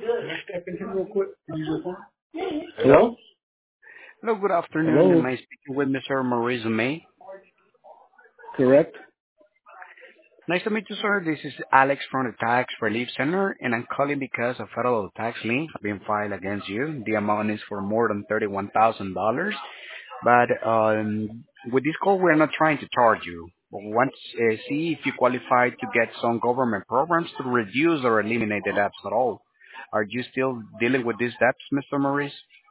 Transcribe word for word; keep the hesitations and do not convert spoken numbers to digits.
Can I step in here real quick? Use your phone? Hello? Hello, good afternoon. Am Hello? I speaking with Mister Maurice May? Correct? Nice to meet you, sir. This is Alex from the Tax Relief Center, and I'm calling because a federal tax lien has been filed against you. The amount is for more than thirty-one thousand dollars. But um, with this call, we're not trying to charge you. We want to uh, see if you qualify to get some government programs to reduce or eliminate the debts at all. Are you still dealing with these debts, Mister Maurice?